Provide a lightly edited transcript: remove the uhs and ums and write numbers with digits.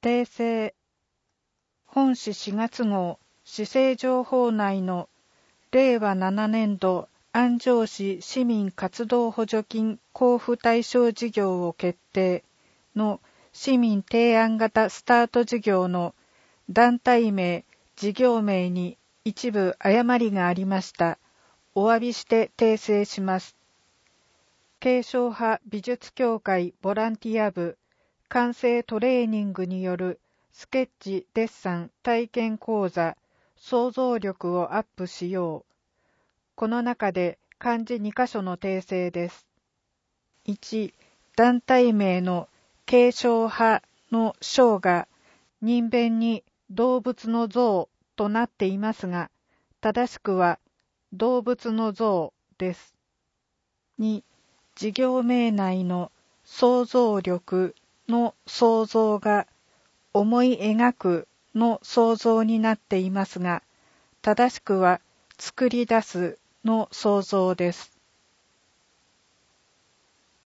訂正本誌4月号市政情報内の令和7年度安城市市民活動補助金交付対象事業を決定の市民提案型スタート事業の団体名、事業名に一部誤りがありました。お詫びして訂正します。継承派美術協会ボランティア部完成トレーニングによるスケッチデッサン体験講座想像力をアップしよう。この中で漢字2箇所の訂正です。1、団体名の継承派の章が人弁に動物の像となっていますが、正しくは動物の像です。2、事業名内の想像力の想像が思い描くの想像になっていますが、正しくは作り出すの想像です。